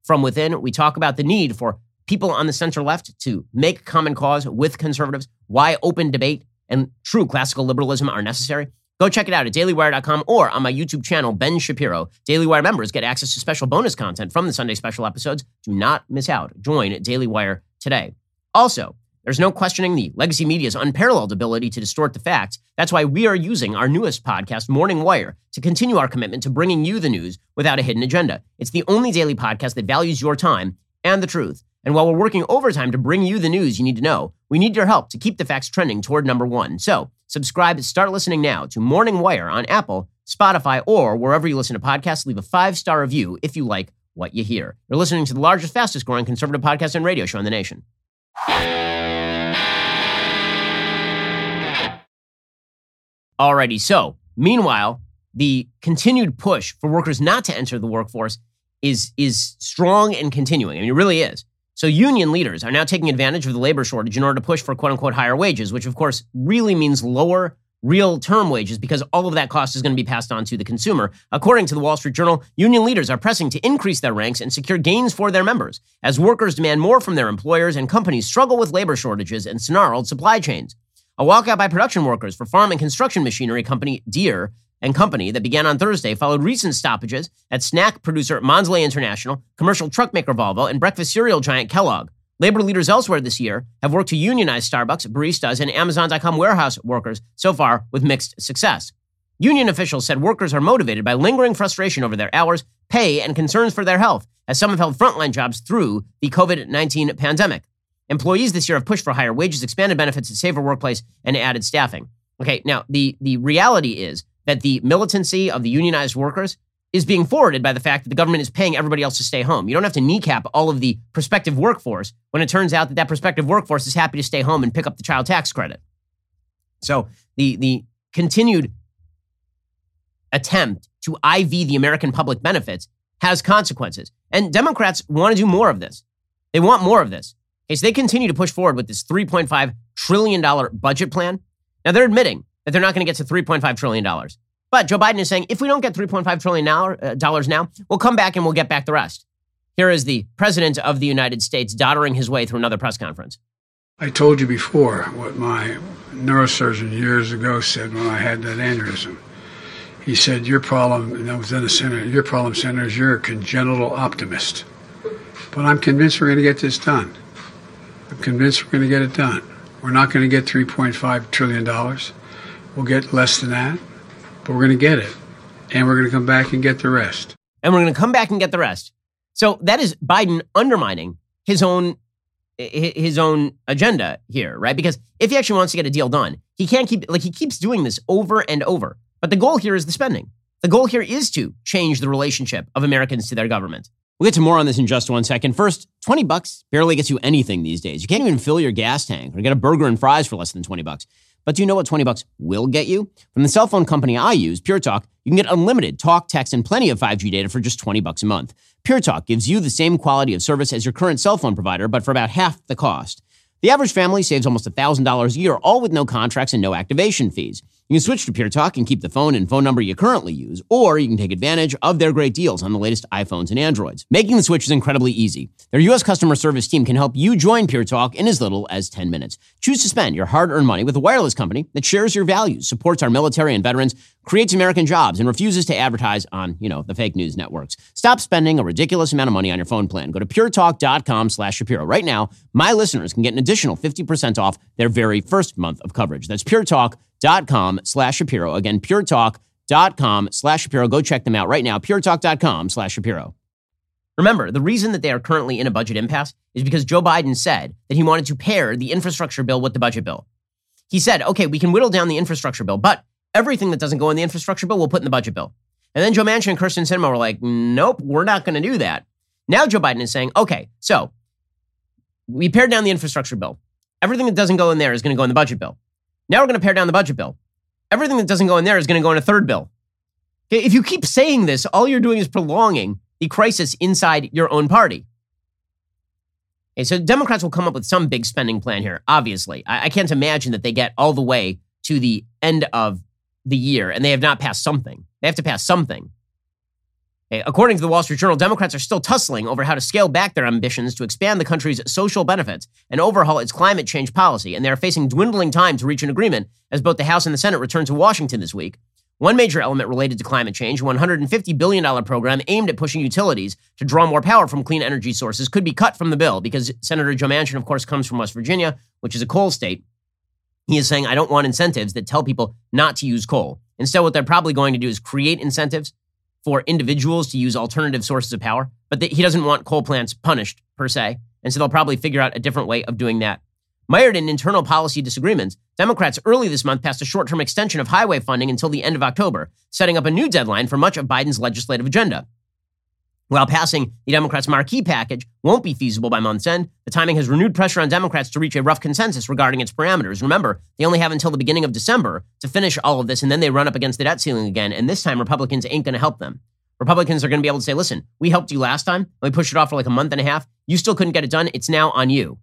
[SPEAKER 2] from within. We talk about the need for people on the center left to make common cause with conservatives, why open debate and true classical liberalism are necessary. Go check it out at daily wire dot com or on my YouTube channel, Ben Shapiro. Daily Wire members get access to special bonus content from the Sunday special episodes. Do not miss out. Join Daily Wire today. Also, there's no questioning the legacy media's unparalleled ability to distort the facts. That's why we are using our newest podcast, Morning Wire, to continue our commitment to bringing you the news without a hidden agenda. It's the only daily podcast that values your time and the truth. And while we're working overtime to bring you the news you need to know, we need your help to keep the facts trending toward number one. So subscribe and start listening now to Morning Wire on Apple, Spotify, or wherever you listen to podcasts. Leave a five-star review if you like what you hear. You're listening to the largest, fastest growing conservative podcast and radio show in the nation. Alrighty, so meanwhile, the continued push for workers not to enter the workforce is, is strong and continuing. I mean, it really is. So union leaders are now taking advantage of the labor shortage in order to push for quote-unquote higher wages, which of course really means lower real term wages because all of that cost is going to be passed on to the consumer. According to the Wall Street Journal, union leaders are pressing to increase their ranks and secure gains for their members as workers demand more from their employers and companies struggle with labor shortages and snarled supply chains. A walkout by production workers for farm and construction machinery company Deere and Company that began on Thursday followed recent stoppages at snack producer Mondelez International, commercial truck maker Volvo, and breakfast cereal giant Kellogg. Labor leaders elsewhere this year have worked to unionize Starbucks, baristas, and Amazon dot com warehouse workers, so far with mixed success. Union officials said workers are motivated by lingering frustration over their hours, pay, and concerns for their health, as some have held frontline jobs through the covid nineteen pandemic. Employees this year have pushed for higher wages, expanded benefits, a safer workplace, and added staffing. Okay, now the, the reality is that the militancy of the unionized workers is being forwarded by the fact that the government is paying everybody else to stay home. You don't have to kneecap all of the prospective workforce when it turns out that that prospective workforce is happy to stay home and pick up the child tax credit. So the, the continued attempt to I V the American public benefits has consequences. And Democrats want to do more of this. They want more of this. Okay, so they continue to push forward with this three point five trillion dollars budget plan. Now, they're admitting that they're not going to get to three point five trillion dollars. But Joe Biden is saying, if we don't get three point five trillion dollars now, we'll come back and we'll get back the rest. Here is the president of the United States doddering his way through another press conference.
[SPEAKER 8] I told you before what my neurosurgeon years ago said when I had that aneurysm. He said, your problem, and that was in the center, your problem, Senator, is you're a congenital optimist. But I'm convinced we're going to get this done. I'm convinced we're going to get it done. We're not going to get three point five trillion dollars. We'll get less than that, but we're going to get it. And we're going to come back and get the rest.
[SPEAKER 2] And we're going to come back and get the rest. So that is Biden undermining his own his own agenda here, right? Because if he actually wants to get a deal done, he can't keep, like he keeps doing this over and over. But the goal here is the spending. The goal here is to change the relationship of Americans to their government. We'll get to more on this in just one second. First, twenty bucks barely gets you anything these days. You can't even fill your gas tank or get a burger and fries for less than twenty bucks. But do you know what twenty bucks will get you? From the cell phone company I use, Pure Talk, you can get unlimited talk, text, and plenty of five G data for just twenty bucks a month. Pure Talk gives you the same quality of service as your current cell phone provider, but for about half the cost. The average family saves almost one thousand dollars a year, all with no contracts and no activation fees. You can switch to Pure Talk and keep the phone and phone number you currently use, or you can take advantage of their great deals on the latest iPhones and Androids. Making the switch is incredibly easy. Their U S customer service team can help you join Pure Talk in as little as ten minutes. Choose to spend your hard-earned money with a wireless company that shares your values, supports our military and veterans, creates American jobs, and refuses to advertise on, you know, the fake news networks. Stop spending a ridiculous amount of money on your phone plan. Go to puretalk.com slash Shapiro. Right now, my listeners can get an additional fifty percent off their very first month of coverage. That's puretalk.com slash Shapiro. Again, puretalk.com slash Shapiro. Go check them out right now. puretalk.com slash Shapiro. Remember, the reason that they are currently in a budget impasse is because Joe Biden said that he wanted to pair the infrastructure bill with the budget bill. He said, okay, we can whittle down the infrastructure bill, but everything that doesn't go in the infrastructure bill, we'll put in the budget bill. And then Joe Manchin and Kyrsten Sinema were like, nope, we're not going to do that. Now Joe Biden is saying, okay, so we pared down the infrastructure bill. Everything that doesn't go in there is going to go in the budget bill. Now we're going to pare down the budget bill. Everything that doesn't go in there is going to go in a third bill. Okay, if you keep saying this, all you're doing is prolonging the crisis inside your own party. Okay, so Democrats will come up with some big spending plan here, obviously. I, I can't imagine that they get all the way to the end of the year and they have not passed something. They have to pass something. Okay, according to the Wall Street Journal, Democrats are still tussling over how to scale back their ambitions to expand the country's social benefits and overhaul its climate change policy, and they are facing dwindling time to reach an agreement as both the House and the Senate return to Washington this week. One major element related to climate change, a one hundred fifty billion dollars program aimed at pushing utilities to draw more power from clean energy sources, could be cut from the bill because Senator Joe Manchin, of course, comes from West Virginia, which is a coal state. He is saying, I don't want incentives that tell people not to use coal. Instead, what they're probably going to do is create incentives for individuals to use alternative sources of power, but th- he doesn't want coal plants punished, per se, and so they'll probably figure out a different way of doing that. Mired in internal policy disagreements, Democrats early this month passed a short-term extension of highway funding until the end of October, setting up a new deadline for much of Biden's legislative agenda. While passing the Democrats' marquee package won't be feasible by month's end, the timing has renewed pressure on Democrats to reach a rough consensus regarding its parameters. Remember, they only have until the beginning of December to finish all of this, and then they run up against the debt ceiling again, and this time Republicans ain't going to help them. Republicans are going to be able to say, listen, we helped you last time, and we pushed it off for like a month and a half. You still couldn't get it done. It's now on you.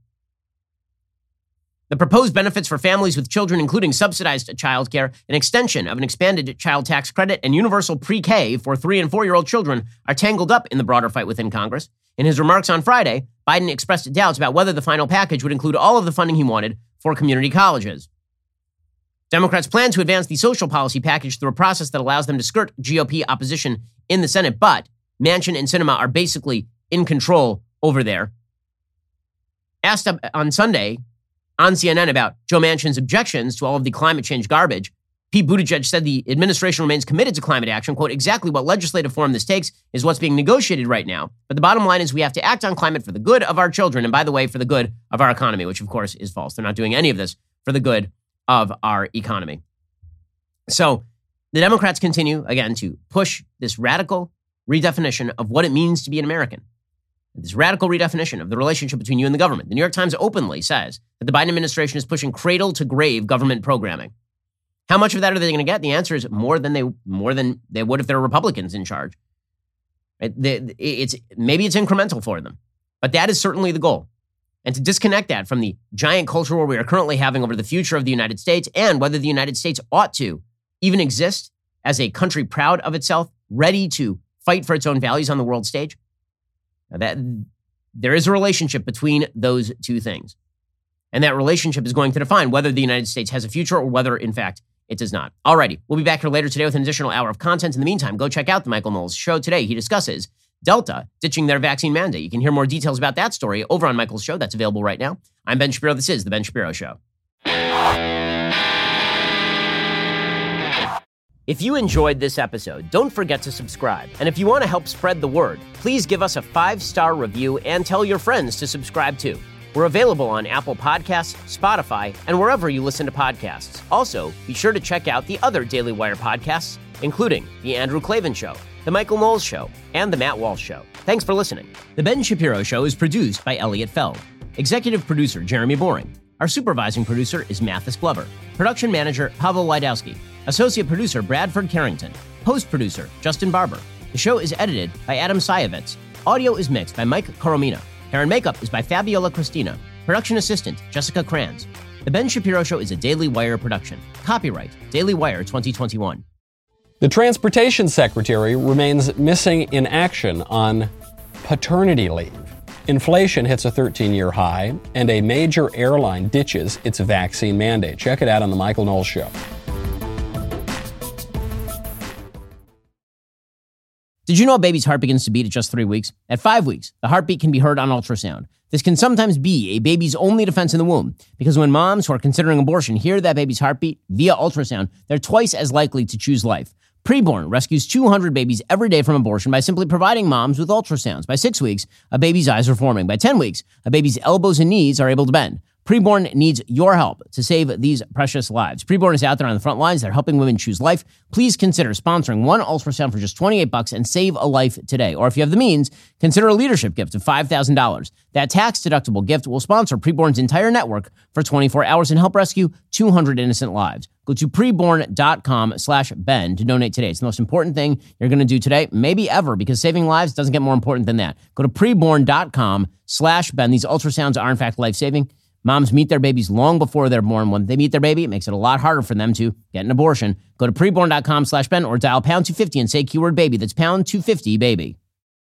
[SPEAKER 2] The proposed benefits for families with children, including subsidized childcare, an extension of an expanded child tax credit, and universal pre-K for three and four-year-old children are tangled up in the broader fight within Congress. In his remarks on Friday, Biden expressed doubts about whether the final package would include all of the funding he wanted for community colleges. Democrats plan to advance the social policy package through a process that allows them to skirt G O P opposition in the Senate, but Manchin and Sinema are basically in control over there. Asked on Sunday on C N N about Joe Manchin's objections to all of the climate change garbage, Pete Buttigieg said the administration remains committed to climate action. Quote, exactly what legislative form this takes is what's being negotiated right now. But the bottom line is we have to act on climate for the good of our children. And by the way, for the good of our economy, which of course is false. They're not doing any of this for the good of our economy. So the Democrats continue, again, to push this radical redefinition of what it means to be an American. This radical redefinition of the relationship between you and the government. The New York Times openly says that the Biden administration is pushing cradle-to-grave government programming. How much of that are they going to get? The answer is more than they more than they would if there were Republicans in charge. Right? It's maybe it's incremental for them, but that is certainly the goal. And to disconnect that from the giant culture war we are currently having over the future of the United States and whether the United States ought to even exist as a country proud of itself, ready to fight for its own values on the world stage. That there is a relationship between those two things. And that relationship is going to define whether the United States has a future or whether, in fact, it does not. Alrighty, we'll be back here later today with an additional hour of content. In the meantime, go check out the Michael Knowles Show today. He discusses Delta ditching their vaccine mandate. You can hear more details about that story over on Michael's show. That's available right now. I'm Ben Shapiro. This is The Ben Shapiro Show. If you enjoyed this episode, don't forget to subscribe. And if you want to help spread the word, please give us a five-star review and tell your friends to subscribe too. We're available on Apple Podcasts, Spotify, and wherever you listen to podcasts. Also, be sure to check out the other Daily Wire podcasts, including The Andrew Klavan Show, The Michael Knowles Show, and The Matt Walsh Show. Thanks for listening. The Ben Shapiro Show is produced by Elliot Feld. Executive producer, Jeremy Boring. Our supervising producer is Mathis Glover. Production manager, Pavel Wydowski. Associate producer, Bradford Carrington. Post-producer, Justin Barber. The show is edited by Adam Sayevitz. Audio is mixed by Mike Coromina. Hair and makeup is by Fabiola Cristina. Production assistant, Jessica Kranz. The Ben Shapiro Show is a Daily Wire production. Copyright, Daily Wire twenty twenty-one.
[SPEAKER 9] The Transportation Secretary remains missing in action on paternity leave. Inflation hits a thirteen-year high, and a major airline ditches its vaccine mandate. Check it out on The Michael Knowles Show.
[SPEAKER 2] Did you know a baby's heart begins to beat at just three weeks? At five weeks, the heartbeat can be heard on ultrasound. This can sometimes be a baby's only defense in the womb, because when moms who are considering abortion hear that baby's heartbeat via ultrasound, they're twice as likely to choose life. Preborn rescues two hundred babies every day from abortion by simply providing moms with ultrasounds. By six weeks, a baby's eyes are forming. By ten weeks, a baby's elbows and knees are able to bend. Preborn needs your help to save these precious lives. Preborn is out there on the front lines. They're helping women choose life. Please consider sponsoring one ultrasound for just twenty-eight bucks and save a life today. Or if you have the means, consider a leadership gift of five thousand dollars. That tax-deductible gift will sponsor Preborn's entire network for twenty-four hours and help rescue two hundred innocent lives. Go to preborn.com slash Ben to donate today. It's the most important thing you're going to do today, maybe ever, because saving lives doesn't get more important than that. Go to preborn.com slash Ben. These ultrasounds are, in fact, life-saving. Moms meet their babies long before they're born. When they meet their baby, it makes it a lot harder for them to get an abortion. Go to preborn.com slash Ben or dial pound two fifty and say keyword baby. That's pound two fifty baby.